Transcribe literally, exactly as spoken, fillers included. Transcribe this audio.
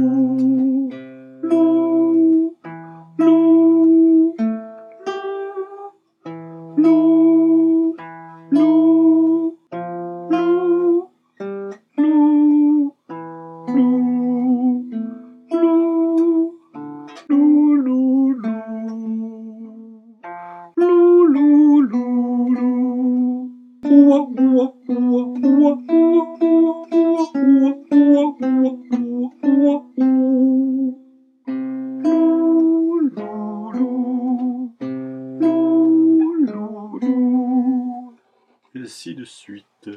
loup, loup, loup, loup, loup, loup, loup, loup, loup, loup, loup, loup, loup, loup. Ouah, ouah, ouah, ouah, ouah, ouah, ouah, ouah, ouah, ouah, ouah. Lou, lou, lou, lou, lou, lou. Et ainsi de suite.